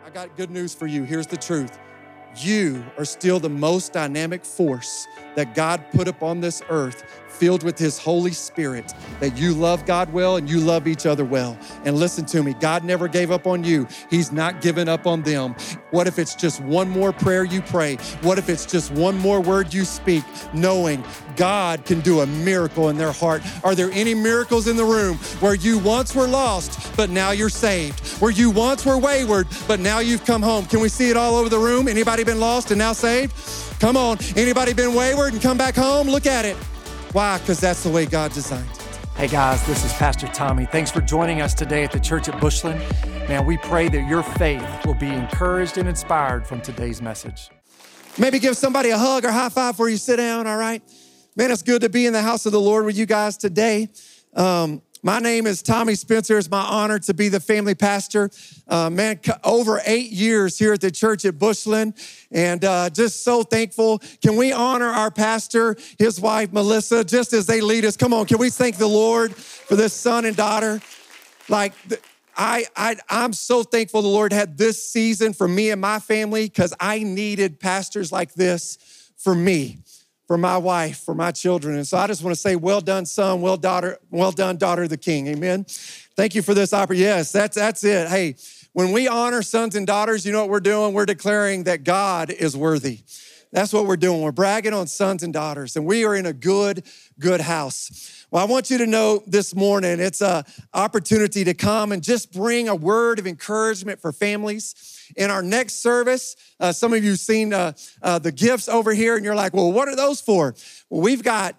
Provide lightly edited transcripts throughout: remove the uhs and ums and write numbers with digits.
I got good news for you. Here's the truth. You are still the most dynamic force that God put upon this earth, filled with His Holy Spirit, that you love God well and you love each other well. And listen to me, God never gave up on you. He's not given up on them. What if it's just one more prayer you pray? What if it's just one more word you speak, knowing God can do a miracle in their heart? Are there any miracles in the room where you once were lost, but now you're saved? Where you once were wayward, but now you've come home? Can we see it all over the room? Anybody been lost and now saved? Come on. Anybody been wayward and come back home? Look at it. Why? Because that's the way God designed it. Hey guys, this is Pastor Tommy. Thanks for joining us today at the church at Bushland. Man, we pray that your faith will be encouraged and inspired from today's message. Maybe give somebody a hug or high five before you sit down, all right? Man, it's good to be in the house of the Lord with you guys today. My name is Tommy Spencer. It's my honor to be the family pastor. Over 8 years here at the church at Bushland, and just so thankful. Can we honor our pastor, his wife, Melissa, just as they lead us? Come on, can we thank the Lord for this son and daughter? I'm so thankful the Lord had this season for me and my family, because I needed pastors like this for me, for my wife, for my children. And so I just want to say, well done, son, well done, daughter of the King. Amen. Thank you for this opportunity. Yes, that's it. Hey, when we honor sons and daughters, you know what we're doing? We're declaring that God is worthy. That's what we're doing. We're bragging on sons and daughters, and we are in a good house. Well, I want you to know this morning, it's an opportunity to come and just bring a word of encouragement for families. In our next service, some of you have seen the gifts over here, and you're like, well, what are those for? Well, we've got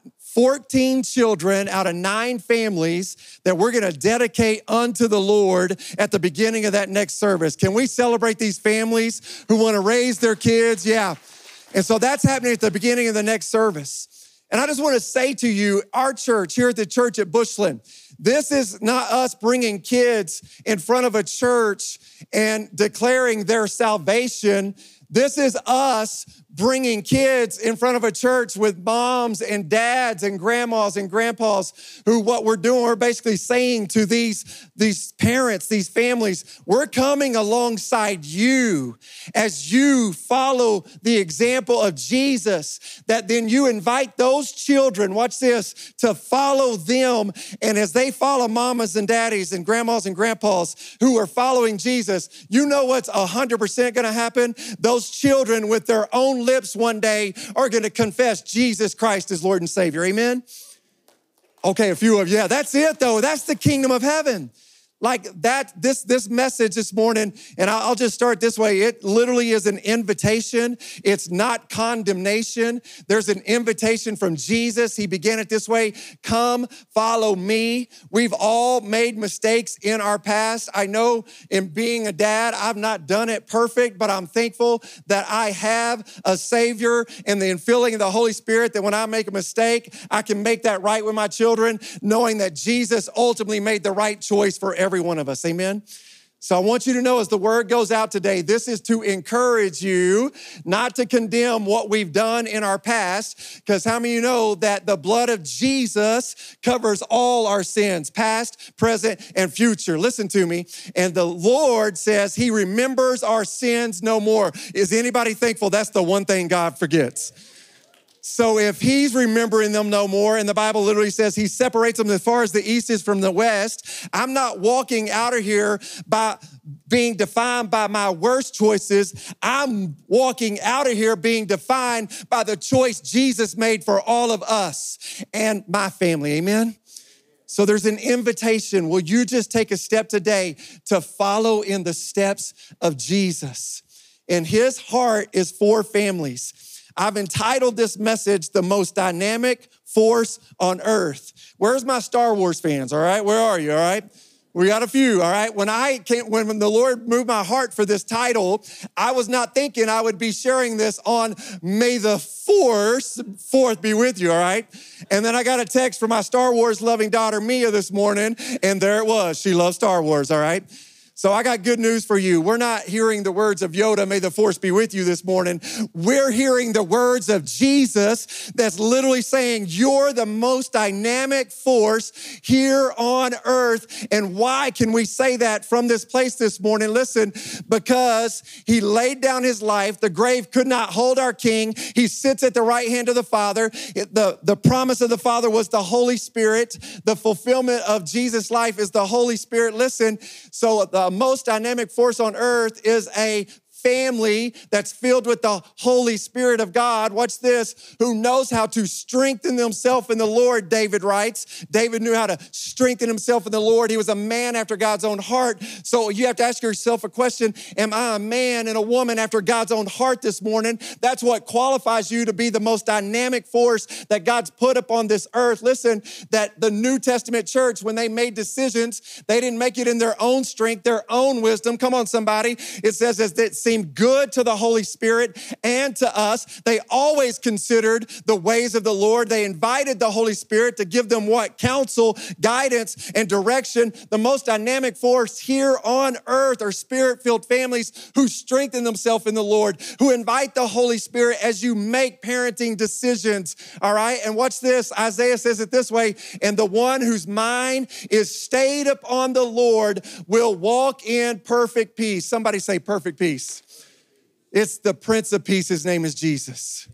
14 children out of 9 families that we're going to dedicate unto the Lord at the beginning of that next service. Can we celebrate these families who want to raise their kids? Yeah. And so that's happening at the beginning of the next service. And I just want to say to you, our church here at the church at Bushland, this is not us bringing kids in front of a church and declaring their salvation. This is us bringing kids in front of a church with moms and dads and grandmas and grandpas who what we're doing, we're basically saying to these parents, these families, we're coming alongside you as you follow the example of Jesus, that then you invite those children, watch this, to follow them. And as they follow mamas and daddies and grandmas and grandpas who are following Jesus, you know what's 100% gonna happen? Those children with their own lips one day are going to confess Jesus Christ as Lord and Savior. Amen? Okay, a few of you. Yeah, that's it though. That's the kingdom of heaven. Like that, this message this morning, and I'll just start this way. It literally is an invitation. It's not condemnation. There's an invitation from Jesus. He began it this way: come, follow me. We've all made mistakes in our past. I know in being a dad, I've not done it perfect, but I'm thankful that I have a Savior and the infilling of the Holy Spirit, that when I make a mistake, I can make that right with my children, knowing that Jesus ultimately made the right choice for every one of us. Amen. So I want you to know, as the word goes out today, this is to encourage you, not to condemn what we've done in our past, because how many of you know that the blood of Jesus covers all our sins, past, present, and future? Listen to me. And the Lord says He remembers our sins no more. Is anybody thankful that's the one thing God forgets? So if He's remembering them no more, and the Bible literally says He separates them as far as the east is from the west, I'm not walking out of here by being defined by my worst choices. I'm walking out of here being defined by the choice Jesus made for all of us and my family. Amen? So there's an invitation. Will you just take a step today to follow in the steps of Jesus? And His heart is for families. I've entitled this message, The Most Dynamic Force on Earth. Where's my Star Wars fans, all right? Where are you, all right? We got a few, all right? When the Lord moved my heart for this title, I was not thinking I would be sharing this on May the 4th be with you, all right? And then I got a text from my Star Wars loving daughter, Mia, this morning, and there it was. She loves Star Wars, all right? So I got good news for you. We're not hearing the words of Yoda, may the force be with you this morning. We're hearing the words of Jesus that's literally saying, you're the most dynamic force here on earth. And why can we say that from this place this morning? Listen, because he laid down his life. The grave could not hold our King. He sits at the right hand of the Father. The promise of the Father was the Holy Spirit. The fulfillment of Jesus' life is the Holy Spirit. Listen, so the most dynamic force on earth is a family that's filled with the Holy Spirit of God. Watch this, who knows how to strengthen themselves in the Lord, David writes. David knew how to strengthen himself in the Lord. He was a man after God's own heart. So you have to ask yourself a question, am I a man and a woman after God's own heart this morning? That's what qualifies you to be the most dynamic force that God's put upon this earth. Listen, that the New Testament church, when they made decisions, they didn't make it in their own strength, their own wisdom. Come on, somebody. It says as it seemed good to the Holy Spirit and to us. They always considered the ways of the Lord. They invited the Holy Spirit to give them what? Counsel, guidance, and direction. The most dynamic force here on earth are Spirit-filled families who strengthen themselves in the Lord, who invite the Holy Spirit as you make parenting decisions, all right? And watch this. Isaiah says it this way, and the one whose mind is stayed upon the Lord will walk in perfect peace. Somebody say perfect peace. It's the Prince of Peace. His name is Jesus.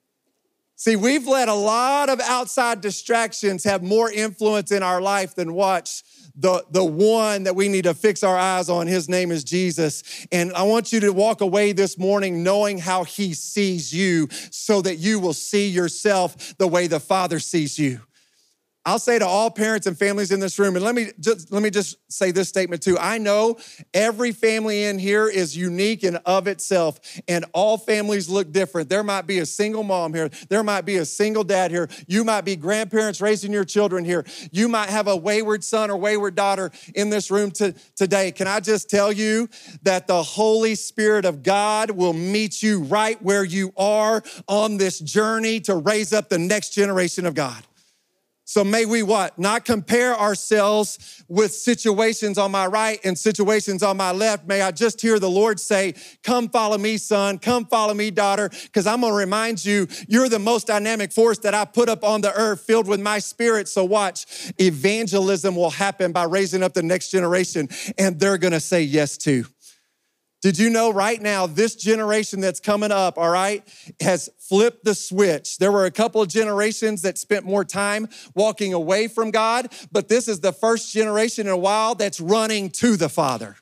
See, we've let a lot of outside distractions have more influence in our life than watch the one that we need to fix our eyes on. His name is Jesus. And I want you to walk away this morning knowing how he sees you so that you will see yourself the way the Father sees you. I'll say to all parents and families in this room, and let me just say this statement too. I know every family in here is unique and of itself, and all families look different. There might be a single mom here. There might be a single dad here. You might be grandparents raising your children here. You might have a wayward son or wayward daughter in this room today. Can I just tell you that the Holy Spirit of God will meet you right where you are on this journey to raise up the next generation of God. So may we what? Not compare ourselves with situations on my right and situations on my left. May I just hear the Lord say, come follow me, son. Come follow me, daughter, because I'm going to remind you, you're the most dynamic force that I put up on the earth filled with my Spirit. So watch, evangelism will happen by raising up the next generation, and they're going to say yes too. Did you know right now, this generation that's coming up, all right, has flipped the switch. There were a couple of generations that spent more time walking away from God, but this is the first generation in a while that's running to the Father.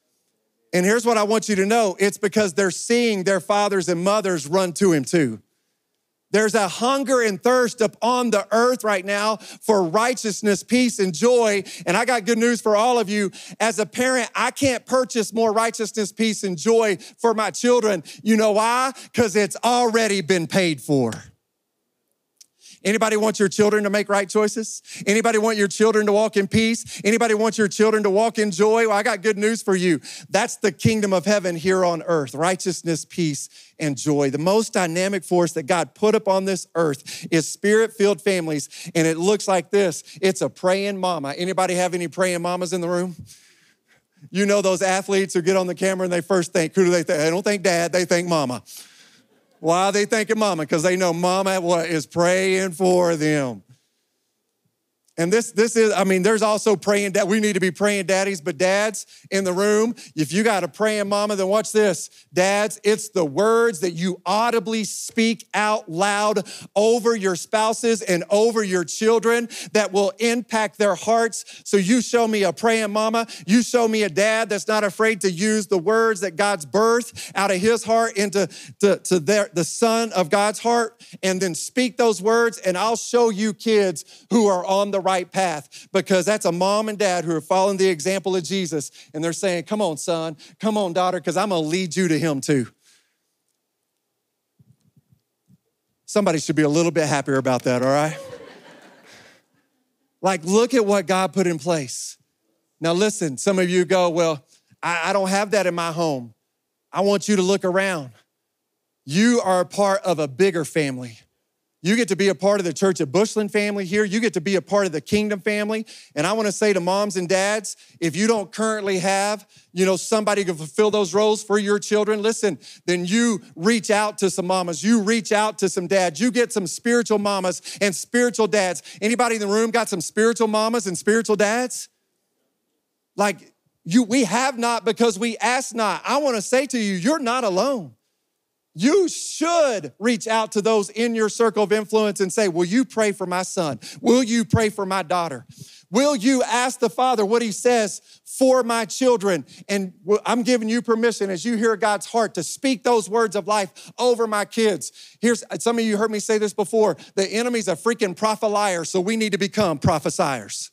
And here's what I want you to know. It's because they're seeing their fathers and mothers run to him too. There's a hunger and thirst upon the earth right now for righteousness, peace, and joy. And I got good news for all of you. As a parent, I can't purchase more righteousness, peace, and joy for my children. You know why? Because it's already been paid for. Anybody want your children to make right choices? Anybody want your children to walk in peace? Anybody want your children to walk in joy? Well, I got good news for you. That's the kingdom of heaven here on earth, righteousness, peace, and joy. The most dynamic force that God put upon this earth is Spirit-filled families, and it looks like this. It's a praying mama. Anybody have any praying mamas in the room? You know those athletes who get on the camera and they first think, who do they think? They don't think dad, they think mama. Why are they thinking mama? Because they know mama is praying for them. And this is, there's also praying dad. We need to be praying daddies, but dads in the room, if you got a praying mama, then watch this. Dads, it's the words that you audibly speak out loud over your spouses and over your children that will impact their hearts. So you show me a praying mama. You show me a dad that's not afraid to use the words that God's birthed out of his heart into the son of God's heart, and then speak those words, and I'll show you kids who are on the right path, because that's a mom and dad who are following the example of Jesus, and they're saying, come on, son, come on, daughter, because I'm going to lead you to him too. Somebody should be a little bit happier about that, all right? Like, look at what God put in place. Now listen, some of you go, well, I don't have that in my home. I want you to look around. You are a part of a bigger family. You get to be a part of the Church at Bushland family here. You get to be a part of the Kingdom family. And I want to say to moms and dads, if you don't currently have, somebody to fulfill those roles for your children, listen, then you reach out to some mamas. You reach out to some dads. You get some spiritual mamas and spiritual dads. Anybody in the room got some spiritual mamas and spiritual dads? We have not because we ask not. I want to say to you, you're not alone. You should reach out to those in your circle of influence and say, will you pray for my son? Will you pray for my daughter? Will you ask the Father what he says for my children? And I'm giving you permission as you hear God's heart to speak those words of life over my kids. Some of you heard me say this before. The enemy's a freaking prophet-liar, so we need to become prophesiers.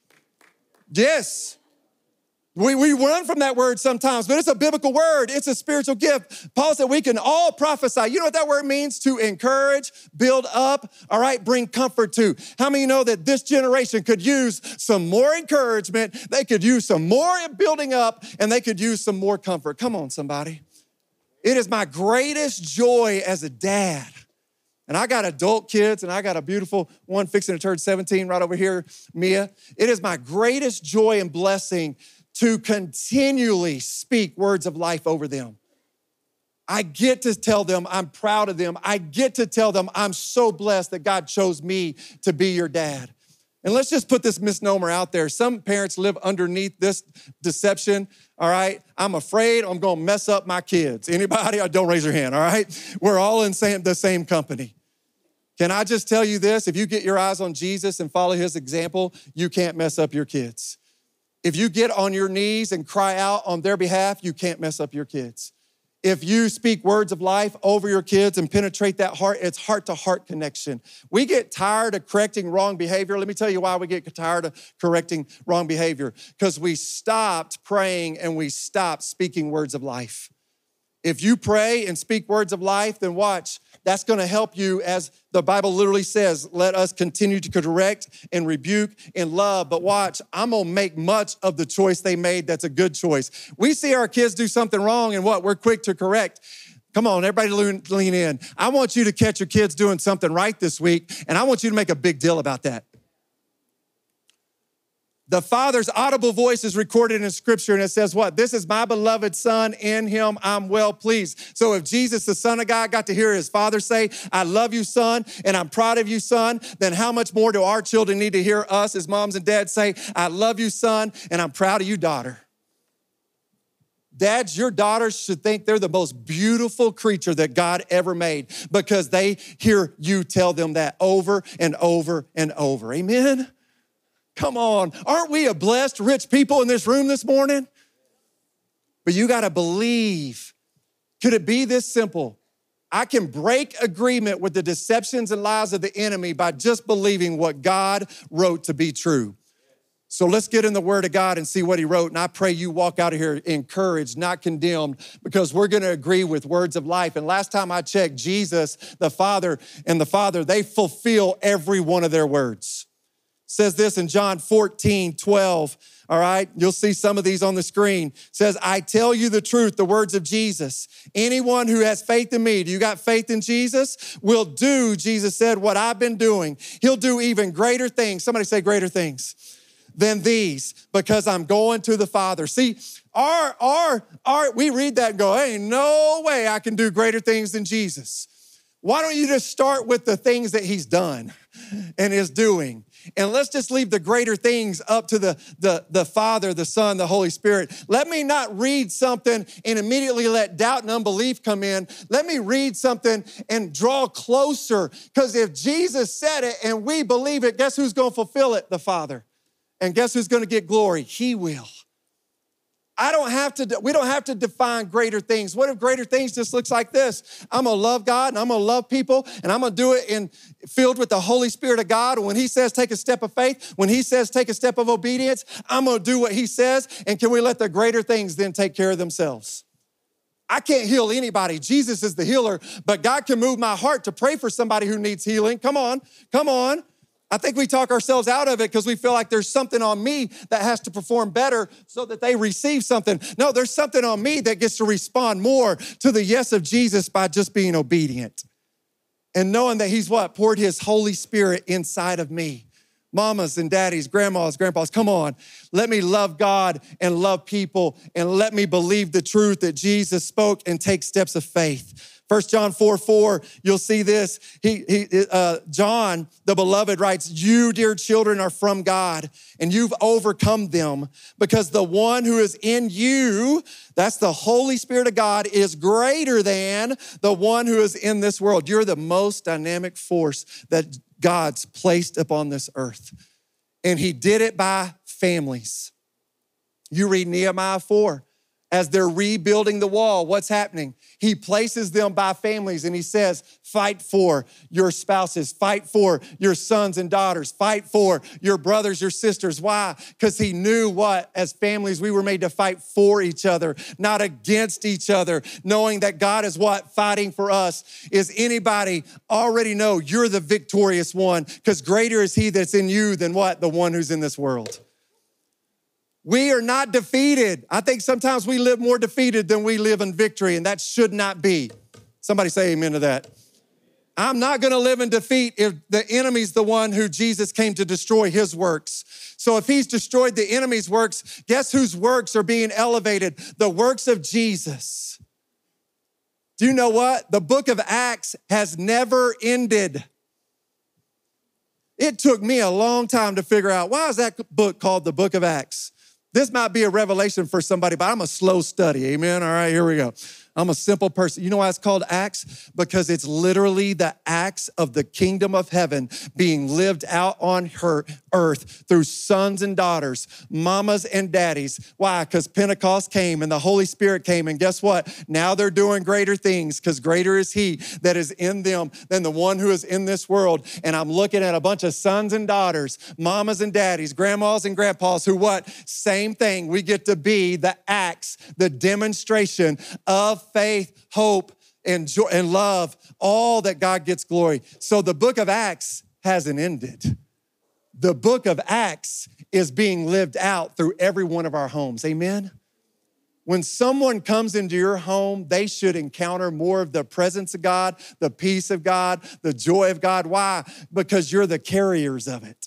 Yes. We run from that word sometimes, but it's a biblical word. It's a spiritual gift. Paul said we can all prophesy. You know what that word means? To encourage, build up, all right, bring comfort to. How many know that this generation could use some more encouragement, they could use some more building up, and they could use some more comfort? Come on, somebody. It is my greatest joy as a dad. And I got adult kids, and I got a beautiful one fixing to turn 17 right over here, Mia. It is my greatest joy and blessing to continually speak words of life over them. I get to tell them I'm proud of them. I get to tell them I'm so blessed that God chose me to be your dad. And let's just put this misnomer out there. Some parents live underneath this deception, all right? I'm afraid I'm gonna mess up my kids. Anybody? Don't raise your hand, all right? We're all in the same company. Can I just tell you this? If you get your eyes on Jesus and follow his example, you can't mess up your kids. If you get on your knees and cry out on their behalf, you can't mess up your kids. If you speak words of life over your kids and penetrate that heart, it's heart-to-heart connection. We get tired of correcting wrong behavior. Let me tell you why we get tired of correcting wrong behavior. Because we stopped praying and we stopped speaking words of life. If you pray and speak words of life, then watch. That's going to help you, as the Bible literally says, let us continue to correct and rebuke in love. But watch, I'm going to make much of the choice they made that's a good choice. We see our kids do something wrong and what? We're quick to correct. Come on, everybody lean in. I want you to catch your kids doing something right this week, and I want you to make a big deal about that. The Father's audible voice is recorded in Scripture, and it says what? This is my beloved Son, in him I'm well pleased. So if Jesus, the Son of God, got to hear his Father say, I love you, son, and I'm proud of you, son, then how much more do our children need to hear us as moms and dads say, I love you, son, and I'm proud of you, daughter? Dads, your daughters should think they're the most beautiful creature that God ever made because they hear you tell them that over and over and over. Amen? Come on, aren't we a blessed, rich people in this room this morning? But you gotta believe. Could it be this simple? I can break agreement with the deceptions and lies of the enemy by just believing what God wrote to be true. So let's get in the Word of God and see what he wrote. And I pray you walk out of here encouraged, not condemned, because we're gonna agree with words of life. And last time I checked, Jesus, the Father, they fulfill every one of their words. Says this in John 14:12, all right? You'll see some of these on the screen. Says, I tell you the truth, the words of Jesus. Anyone who has faith in me, do you got faith in Jesus? Will do, Jesus said, what I've been doing. He'll do even greater things. Somebody say greater things than these, because I'm going to the Father. See, we read that and go, ain't no way I can do greater things than Jesus. Why don't you just start with the things that he's done and is doing? And let's just leave the greater things up to the Father, the Son, the Holy Spirit. Let me not read something and immediately let doubt and unbelief come in. Let me read something and draw closer. Because if Jesus said it and we believe it, guess who's going to fulfill it? The Father. And guess who's going to get glory? He will. We don't have to define greater things. What if greater things just looks like this? I'm gonna love God and I'm gonna love people and I'm gonna do it filled with the Holy Spirit of God. And when he says take a step of faith, when he says take a step of obedience, I'm gonna do what he says. And can we let the greater things then take care of themselves? I can't heal anybody. Jesus is the healer, but God can move my heart to pray for somebody who needs healing. Come on. I think we talk ourselves out of it because we feel like there's something on me that has to perform better so that they receive something. No, there's something on me that gets to respond more to the yes of Jesus by just being obedient. And knowing that he's what? Poured his Holy Spirit inside of me. Mamas and daddies, grandmas, grandpas, come on. Let me love God and love people, and let me believe the truth that Jesus spoke and take steps of faith. 1 John 4:4, you'll see this. John, the beloved, writes, "You, dear children, are from God, and you've overcome them, because the one who is in you," that's the Holy Spirit of God, "is greater than the one who is in this world." You're the most dynamic force that God's placed upon this earth. And he did it by families. You read Nehemiah 4. As they're rebuilding the wall, what's happening? He places them by families, and he says, fight for your spouses, fight for your sons and daughters, fight for your brothers, your sisters. Why? Because he knew what? As families, we were made to fight for each other, not against each other, knowing that God is what? Fighting for us. Is anybody already know you're the victorious one? Because greater is he that's in you than what? The one who's in this world. We are not defeated. I think sometimes we live more defeated than we live in victory, and that should not be. Somebody say amen to that. I'm not gonna live in defeat if the enemy's the one who Jesus came to destroy his works. So if he's destroyed the enemy's works, guess whose works are being elevated? The works of Jesus. Do you know what? The book of Acts has never ended. It took me a long time to figure out, why is that book called the book of Acts? This might be a revelation for somebody, but I'm a slow study, amen? All right, here we go. I'm a simple person. You know why it's called Acts? Because it's literally the acts of the kingdom of heaven being lived out on her earth through sons and daughters, mamas and daddies. Why? Because Pentecost came and the Holy Spirit came, and guess what? Now they're doing greater things, because greater is he that is in them than the one who is in this world. And I'm looking at a bunch of sons and daughters, mamas and daddies, grandmas and grandpas who what? Same thing. We get to be the acts, the demonstration of faith, hope, and joy, and love, all that God gets glory. So the book of Acts hasn't ended. The book of Acts is being lived out through every one of our homes. Amen? When someone comes into your home, they should encounter more of the presence of God, the peace of God, the joy of God. Why? Because you're the carriers of it.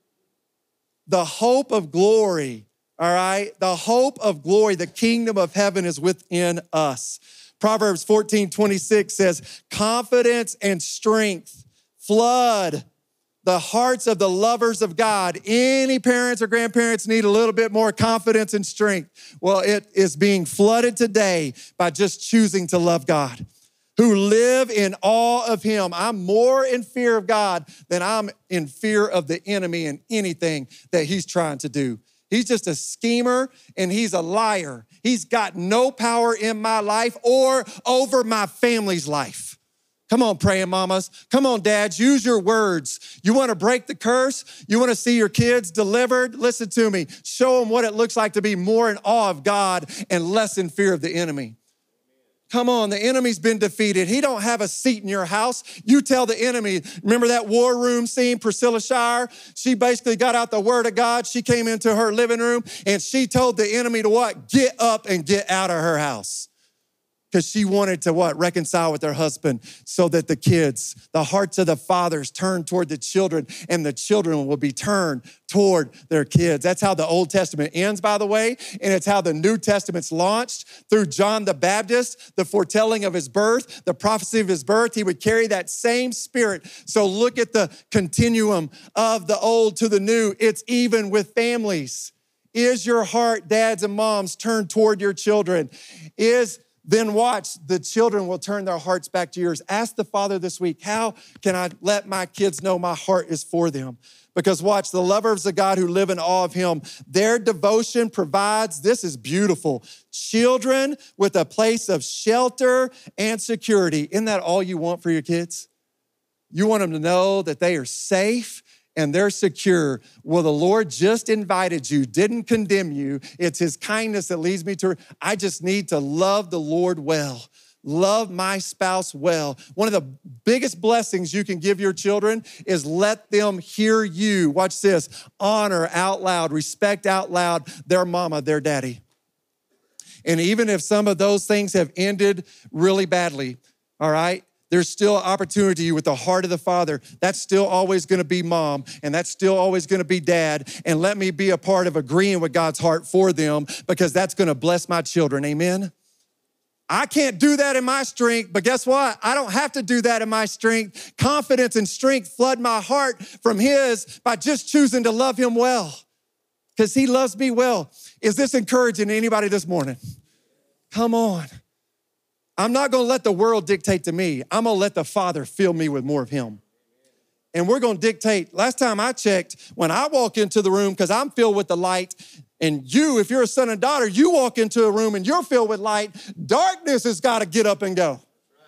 The hope of glory, all right? The hope of glory, the kingdom of heaven is within us. Proverbs 14:26 says, confidence and strength flood the hearts of the lovers of God. Any parents or grandparents need a little bit more confidence and strength. Well, it is being flooded today by just choosing to love God, who live in awe of him. I'm more in fear of God than I'm in fear of the enemy and anything that he's trying to do. He's just a schemer and he's a liar. He's got no power in my life or over my family's life. Come on, praying mamas. Come on, dads, use your words. You want to break the curse? You want to see your kids delivered? Listen to me. Show them what it looks like to be more in awe of God and less in fear of the enemy. Come on, the enemy's been defeated. He don't have a seat in your house. You tell the enemy. Remember that war room scene, Priscilla Shire? She basically got out the word of God. She came into her living room and she told the enemy to what? Get up and get out of her house. Because she wanted to what? Reconcile with her husband so that the kids, the hearts of the fathers turn toward the children and the children will be turned toward their kids. That's how the Old Testament ends, by the way, and it's how the New Testament's launched through John the Baptist, the foretelling of his birth, the prophecy of his birth. He would carry that same spirit. So look at the continuum of the old to the new. It's even with families. Is your heart, dads and moms, turned toward your children? Then watch, the children will turn their hearts back to yours. Ask the Father this week, how can I let my kids know my heart is for them? Because watch, the lovers of God who live in awe of him, their devotion provides, this is beautiful, children with a place of shelter and security. Isn't that all you want for your kids? You want them to know that they are safe and they're secure. Well, the Lord just invited you, didn't condemn you. It's his kindness that leads me to, I just need to love the Lord well, love my spouse well. One of the biggest blessings you can give your children is let them hear you, watch this, honor out loud, respect out loud their mama, their daddy. And even if some of those things have ended really badly, all right, There's still opportunity with the heart of the Father. That's still always gonna be mom, and that's still always gonna be dad. And let me be a part of agreeing with God's heart for them, because that's gonna bless my children, amen? I can't do that in my strength, but guess what? I don't have to do that in my strength. Confidence and strength flood my heart from his by just choosing to love him well, because he loves me well. Is this encouraging to anybody this morning? Come on. I'm not gonna let the world dictate to me. I'm gonna let the Father fill me with more of him. And we're gonna dictate. Last time I checked, when I walk into the room, because I'm filled with the light, and you, if you're a son and daughter, you walk into a room and you're filled with light, darkness has gotta get up and go.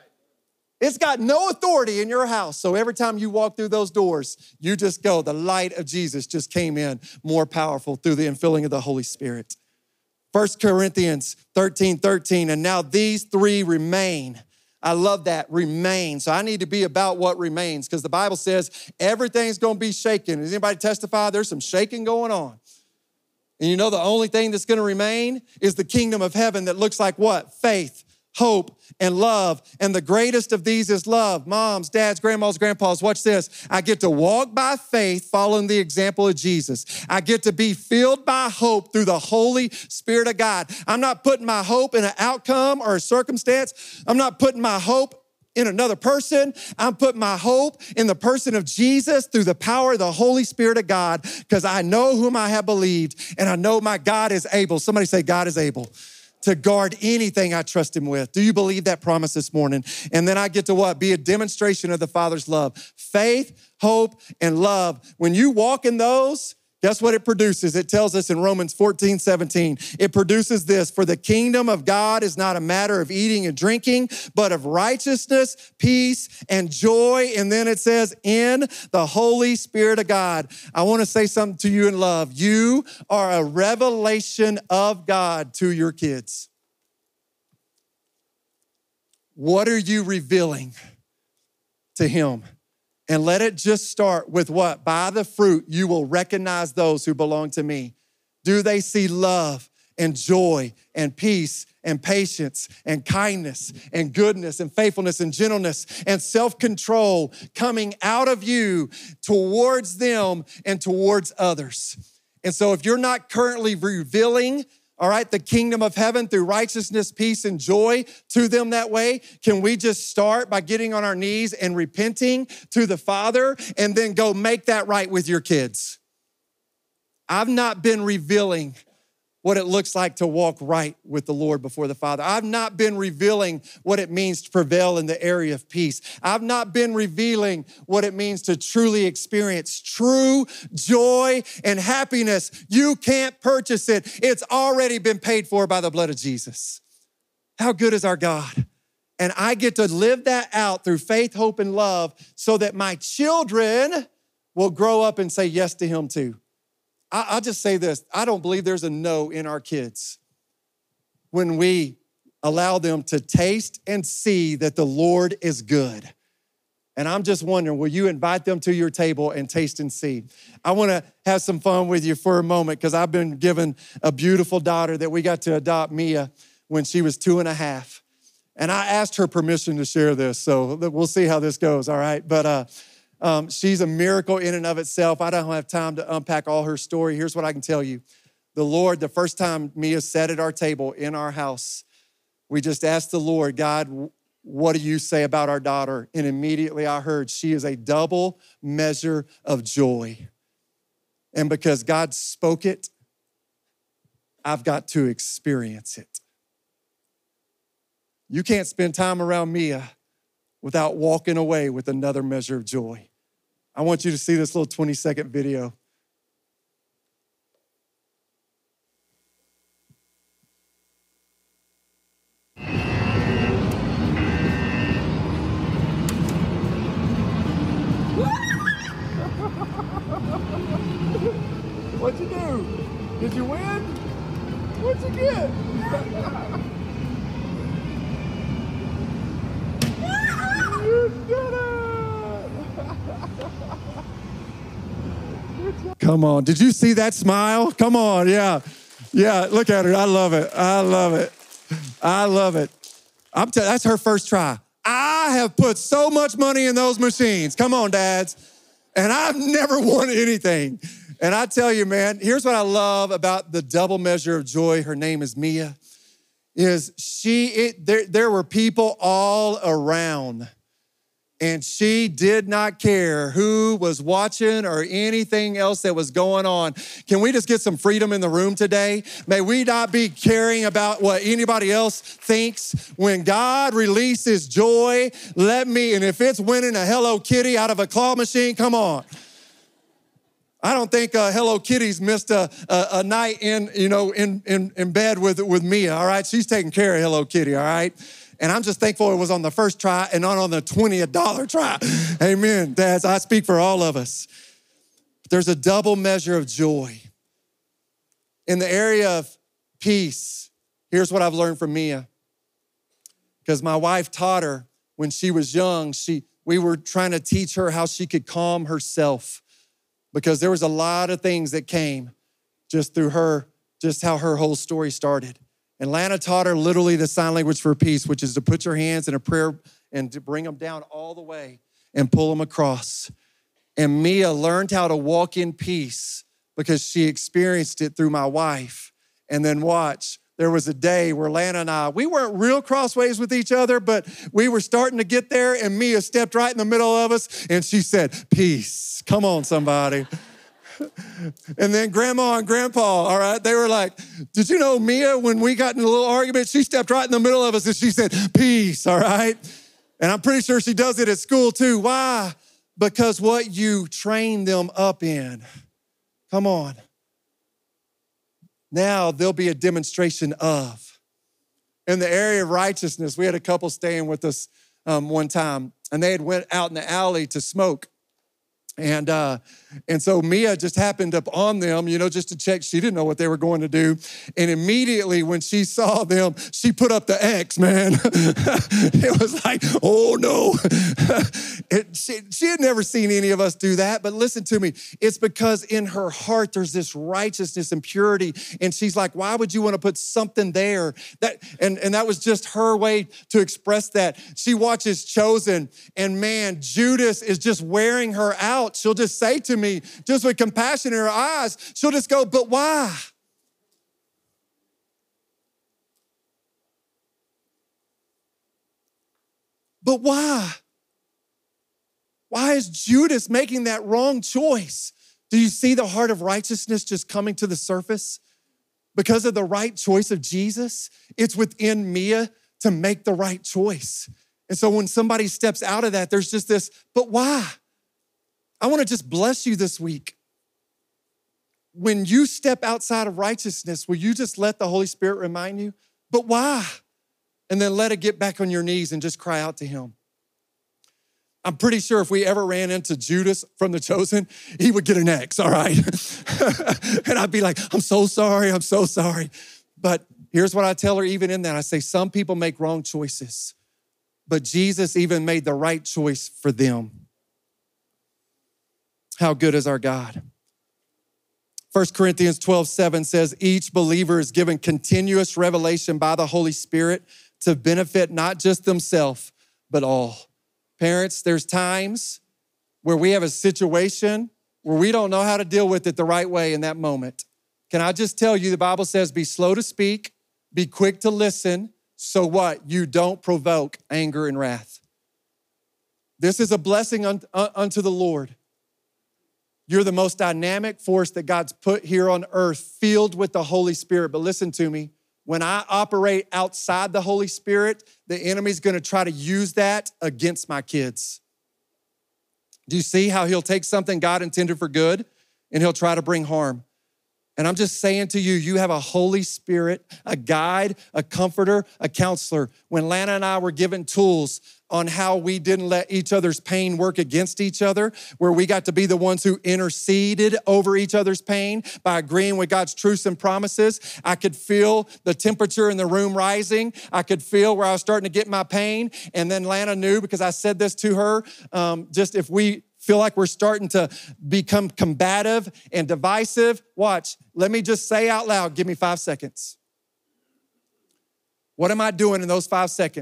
It's got no authority in your house. So every time you walk through those doors, you just go, the light of Jesus just came in more powerful through the infilling of the Holy Spirit. 1 Corinthians 13:13, and now these three remain. I love that, remain. So I need to be about what remains, because the Bible says everything's gonna be shaken. Does anybody testify there's some shaking going on? And you know the only thing that's gonna remain is the kingdom of heaven that looks like what? Faith, hope, and love. And the greatest of these is love. Moms, dads, grandmas, grandpas, watch this. I get to walk by faith, following the example of Jesus. I get to be filled by hope through the Holy Spirit of God. I'm not putting my hope in an outcome or a circumstance. I'm not putting my hope in another person. I'm putting my hope in the person of Jesus through the power of the Holy Spirit of God, because I know whom I have believed, and I know my God is able. Somebody say, God is able to guard anything I trust him with. Do you believe that promise this morning? And then I get to what? Be a demonstration of the Father's love. Faith, hope, and love. When you walk in those, guess what it produces? It tells us in Romans 14:17, it produces this: for the kingdom of God is not a matter of eating and drinking, but of righteousness, peace, and joy. And then it says, in the Holy Spirit of God. I wanna say something to you in love. You are a revelation of God to your kids. What are you revealing to him? And let it just start with what? By the fruit, you will recognize those who belong to me. Do they see love and joy and peace and patience and kindness and goodness and faithfulness and gentleness and self-control coming out of you towards them and towards others? And so if you're not currently revealing, all right, the kingdom of heaven through righteousness, peace, and joy to them that way, can we just start by getting on our knees and repenting to the Father, and then go make that right with your kids? I've not been revealing what it looks like to walk right with the Lord before the Father. I've not been revealing what it means to prevail in the area of peace. I've not been revealing what it means to truly experience true joy and happiness. You can't purchase it. It's already been paid for by the blood of Jesus. How good is our God? And I get to live that out through faith, hope, and love, so that my children will grow up and say yes to him too. I'll just say this. I don't believe there's a no in our kids when we allow them to taste and see that the Lord is good. And I'm just wondering, will you invite them to your table and taste and see? I wanna have some fun with you for a moment, because I've been given a beautiful daughter that we got to adopt, Mia, when she was 2.5. And I asked her permission to share this, so we'll see how this goes, all right? But she's a miracle in and of itself. I don't have time to unpack all her story. Here's what I can tell you. The Lord, the first time Mia sat at our table in our house, we just asked the Lord, God, what do you say about our daughter? And immediately I heard, she is a double measure of joy. And because God spoke it, I've got to experience it. You can't spend time around Mia without walking away with another measure of joy. I want you to see this little 20-second video. What'd you do? Did you win? What'd you get? You did it! Come on, did you see that smile? Come on, yeah. Yeah, look at her, I love it, I love it. I love it. That's her first try. I I have put so much money in those machines. Come on, dads. And I've never won anything. And I tell you, man, here's what I love about the double measure of joy. Her name is Mia. There were people all around, and she did not care who was watching or anything else that was going on. Can we just get some freedom in the room today? May we not be caring about what anybody else thinks. When God releases joy, and if it's winning a Hello Kitty out of a claw machine, come on. I don't think Hello Kitty's missed a night in bed with Mia, all right? She's taking care of Hello Kitty, all right? And I'm just thankful it was on the first try and not on the $20 try. Amen, dads, I speak for all of us. There's a double measure of joy. In the area of peace, here's what I've learned from Mia. Because my wife taught her when she was young, we were trying to teach her how she could calm herself, because there was a lot of things that came just through her, just how her whole story started. And Lana taught her literally the sign language for peace, which is to put your hands in a prayer and to bring them down all the way and pull them across. And Mia learned how to walk in peace because she experienced it through my wife. And then watch, there was a day where Lana and we weren't real crossways with each other, but we were starting to get there, and Mia stepped right in the middle of us and she said, peace. Come on, somebody. And then Grandma and Grandpa, all right, they were like, did you know Mia, when we got in a little argument, she stepped right in the middle of us and she said, peace, all right? And I'm pretty sure she does it at school too. Why? Because what you train them up in. Come on. Now there'll be a demonstration of. In the area of righteousness, we had a couple staying with us one time, and they had went out in the alley to smoke. And so Mia just happened up on them, just to check. She didn't know what they were going to do. And immediately when she saw them, she put up the X, man. It was like, oh no. She had never seen any of us do that. But listen to me. It's because in her heart, there's this righteousness and purity. And she's like, why would you want to put something there? And that was just her way to express that. She watches Chosen, and man, Judas is just wearing her out. She'll just say to me, just with compassion in her eyes, she'll just go, but why? But why? Why is Judas making that wrong choice? Do you see the heart of righteousness just coming to the surface? Because of the right choice of Jesus, it's within Mia to make the right choice. And so when somebody steps out of that, there's just this, but why? I want to just bless you this week. When you step outside of righteousness, will you just let the Holy Spirit remind you, but why? And then let it get back on your knees and just cry out to him. I'm pretty sure if we ever ran into Judas from The Chosen, he would get an X, all right? And I'd be like, I'm so sorry. But here's what I tell her even in that. I say, some people make wrong choices, but Jesus even made the right choice for them. How good is our God? 1 Corinthians 12:7 says, each believer is given continuous revelation by the Holy Spirit to benefit not just themselves, but all. Parents, there's times where we have a situation where we don't know how to deal with it the right way in that moment. Can I just tell you, the Bible says, be slow to speak, be quick to listen, so what? You don't provoke anger and wrath. This is a blessing unto the Lord. You're the most dynamic force that God's put here on earth, filled with the Holy Spirit. But listen to me, when I operate outside the Holy Spirit, the enemy's gonna try to use that against my kids. Do you see how he'll take something God intended for good and he'll try to bring harm? And I'm just saying to you, you have a Holy Spirit, a guide, a comforter, a counselor. When Lana and I were given tools on how we didn't let each other's pain work against each other, where we got to be the ones who interceded over each other's pain by agreeing with God's truths and promises, I could feel the temperature in the room rising. I could feel where I was starting to get my pain. And then Lana knew, because I said this to her, just if we feel like we're starting to become combative and divisive, watch, let me just say out loud, give me 5 seconds. What am I doing in those 5 seconds?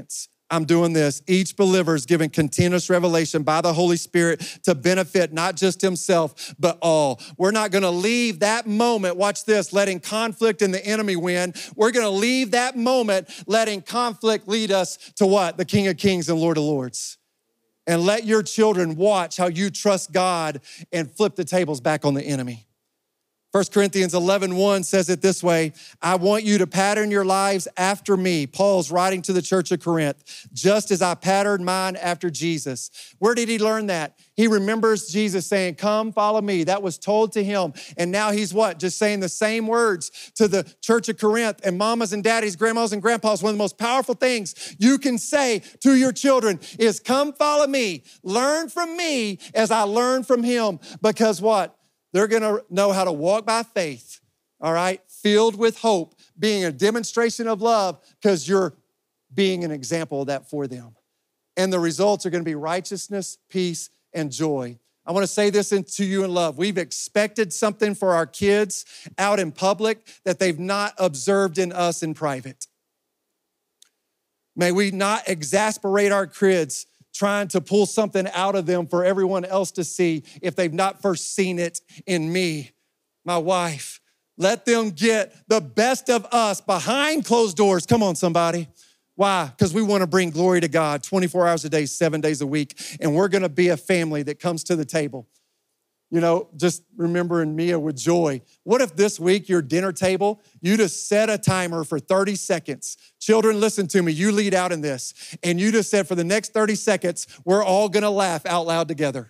I'm doing this. Each believer is given continuous revelation by the Holy Spirit to benefit not just himself, but all. We're not gonna leave that moment, watch this, letting conflict and the enemy win. We're gonna leave that moment letting conflict lead us to what? The King of Kings and Lord of Lords. And let your children watch how you trust God and flip the tables back on the enemy. 1 Corinthians 11:1 says it this way, I want you to pattern your lives after me. Paul's writing to the church of Corinth, just as I patterned mine after Jesus. Where did he learn that? He remembers Jesus saying, come, follow me. That was told to him. And now he's what? Just saying the same words to the church of Corinth. And mamas and daddies, grandmas and grandpas, one of the most powerful things you can say to your children is, come, follow me. Learn from me as I learn from him. Because what? They're gonna know how to walk by faith, all right? Filled with hope, being a demonstration of love because you're being an example of that for them. And the results are gonna be righteousness, peace, and joy. I wanna say this to you in love. We've expected something for our kids out in public that they've not observed in us in private. May we not exasperate our kids trying to pull something out of them for everyone else to see if they've not first seen it in me, my wife. Let them get the best of us behind closed doors. Come on, somebody. Why? Because we want to bring glory to God 24 hours a day, 7 days a week, and we're going to be a family that comes to the table. You know, just remembering Mia with joy. What if this week, your dinner table, you just set a timer for 30 seconds. Children, listen to me. You lead out in this. And you just said for the next 30 seconds, we're all going to laugh out loud together.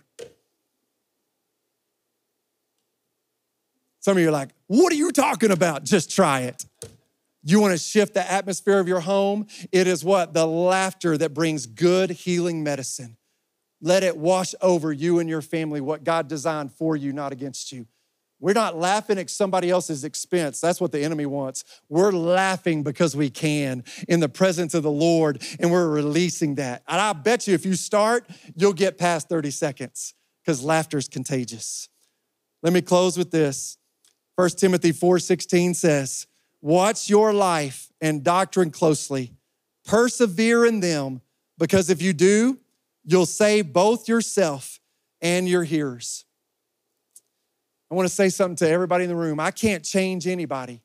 Some of you are like, what are you talking about? Just try it. You want to shift the atmosphere of your home? It is what? The laughter that brings good healing medicine. Let it wash over you and your family, what God designed for you, not against you. We're not laughing at somebody else's expense. That's what the enemy wants. We're laughing because we can in the presence of the Lord, and we're releasing that. And I bet you if you start, you'll get past 30 seconds because laughter is contagious. Let me close with this. 1 Timothy 4:16 says, watch your life and doctrine closely. Persevere in them, because if you do, you'll save both yourself and your hearers. I want to say something to everybody in the room. I can't change anybody.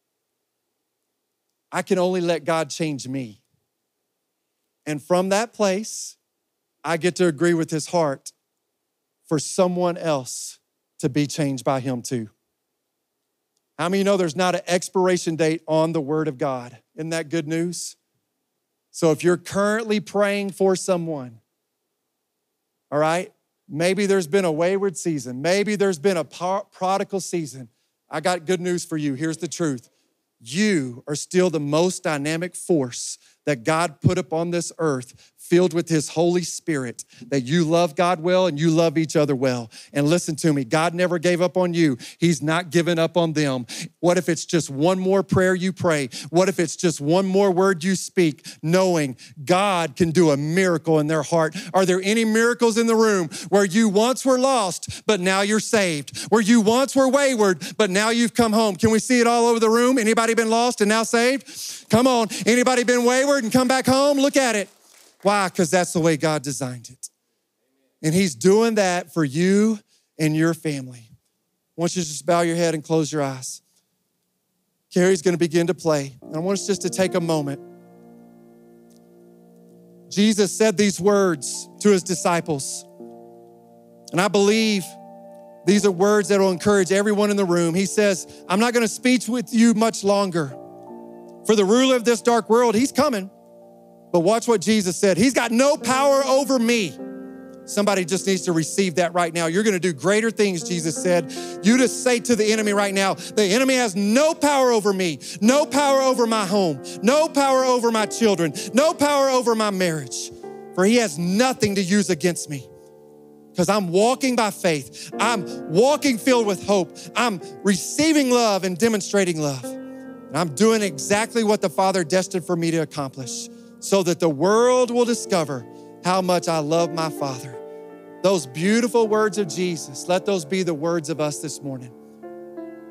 I can only let God change me. And from that place, I get to agree with his heart for someone else to be changed by him too. How many of you know there's not an expiration date on the word of God? Isn't that good news? So if you're currently praying for someone, all right? Maybe there's been a wayward season. Maybe there's been a prodigal season. I got good news for you. Here's the truth. You are still the most dynamic force that God put upon this earth, filled with his Holy Spirit, that you love God well and you love each other well. And listen to me, God never gave up on you. He's not given up on them. What if it's just one more prayer you pray? What if it's just one more word you speak, knowing God can do a miracle in their heart? Are there any miracles in the room where you once were lost, but now you're saved? Where you once were wayward, but now you've come home? Can we see it all over the room? Anybody been lost and now saved? Come on. Anybody been wayward and come back home? Look at it. Why? Because that's the way God designed it. And he's doing that for you and your family. I want you to just bow your head and close your eyes. Carrie's going to begin to play. And I want us just to take a moment. Jesus said these words to his disciples. And I believe these are words that will encourage everyone in the room. He says, I'm not going to speak with you much longer. For the ruler of this dark world, he's coming. But watch what Jesus said. He's got no power over me. Somebody just needs to receive that right now. You're going to do greater things, Jesus said. You just say to the enemy right now, the enemy has no power over me, no power over my home, no power over my children, no power over my marriage. For he has nothing to use against me. Because I'm walking by faith. I'm walking filled with hope. I'm receiving love and demonstrating love. And I'm doing exactly what the Father destined for me to accomplish, so that the world will discover how much I love my Father. Those beautiful words of Jesus, let those be the words of us this morning.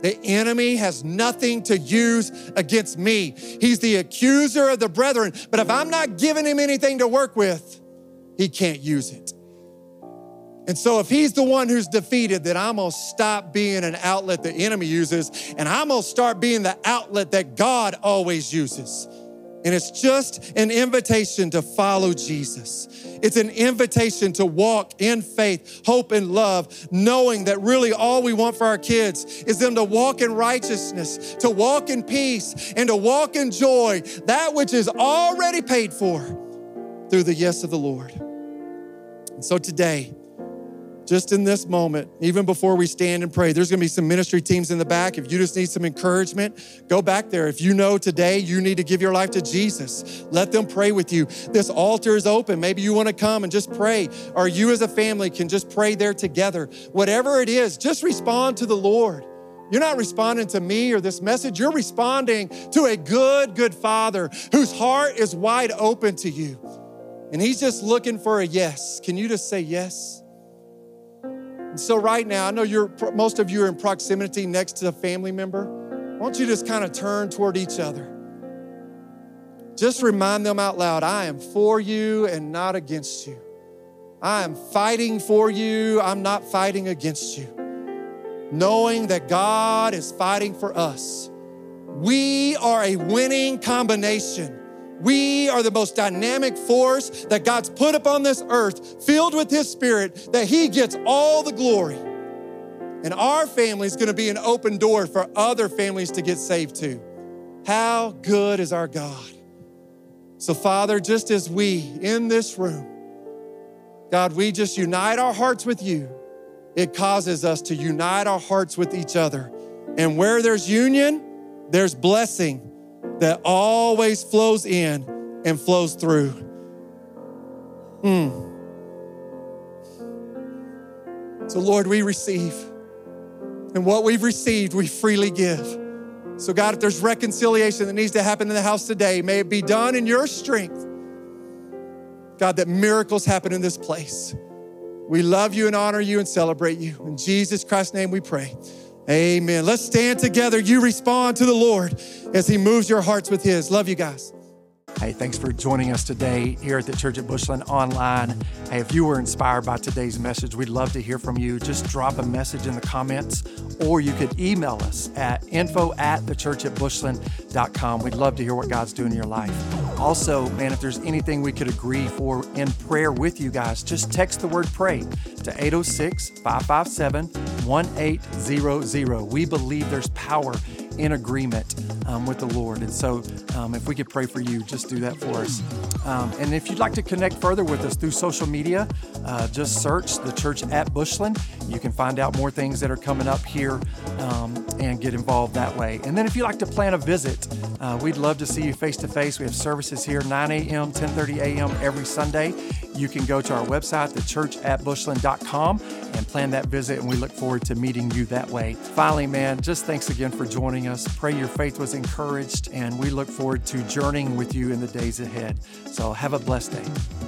The enemy has nothing to use against me. He's the accuser of the brethren. But if I'm not giving him anything to work with, he can't use it. And so if he's the one who's defeated, then I'm gonna stop being an outlet the enemy uses, and I'm gonna start being the outlet that God always uses. And it's just an invitation to follow Jesus. It's an invitation to walk in faith, hope, and love, knowing that really all we want for our kids is them to walk in righteousness, to walk in peace, and to walk in joy, that which is already paid for through the yes of the Lord. And so today, just in this moment, even before we stand and pray, there's gonna be some ministry teams in the back. If you just need some encouragement, go back there. If you know today you need to give your life to Jesus, let them pray with you. This altar is open. Maybe you wanna come and just pray, or you as a family can just pray there together. Whatever it is, just respond to the Lord. You're not responding to me or this message. You're responding to a good, good Father whose heart is wide open to you. And he's just looking for a yes. Can you just say yes? And so right now, I know most of you are in proximity next to a family member. Why don't you just kind of turn toward each other? Just remind them out loud, I am for you and not against you. I am fighting for you, I'm not fighting against you. Knowing that God is fighting for us. We are a winning combination. We are the most dynamic force that God's put upon this earth, filled with his Spirit, that he gets all the glory. And our family is gonna be an open door for other families to get saved too. How good is our God? So Father, just as we in this room, God, we just unite our hearts with you. It causes us to unite our hearts with each other. And where there's union, there's blessing that always flows in and flows through. So Lord, we receive. And what we've received, we freely give. So God, if there's reconciliation that needs to happen in the house today, may it be done in your strength. God, that miracles happen in this place. We love you and honor you and celebrate you. In Jesus Christ's name we pray. Amen. Let's stand together. You respond to the Lord as he moves your hearts with his. Love you guys. Hey, thanks for joining us today here at the Church at Bushland online. Hey, if you were inspired by today's message, we'd love to hear from you. Just drop a message in the comments, or you could email us at info@thechurchatbushland.com. We'd love to hear what God's doing in your life. Also, man, if there's anything we could agree for in prayer with you guys, just text the word pray to 806-557-1800. We believe there's power in agreement with the Lord. And so if we could pray for you, just do that for us. And if you'd like to connect further with us through social media, just search the Church at Bushland. You can find out more things that are coming up here and get involved that way. And then if you'd like to plan a visit, we'd love to see you face to face. We have services here 9 a.m., 10:30 a.m. every Sunday. You can go to our website, thechurchatbushland.com, and plan that visit, and we look forward to meeting you that way. Finally, man, just thanks again for joining us. Pray your faith was encouraged, and we look forward to journeying with you in the days ahead. So have a blessed day.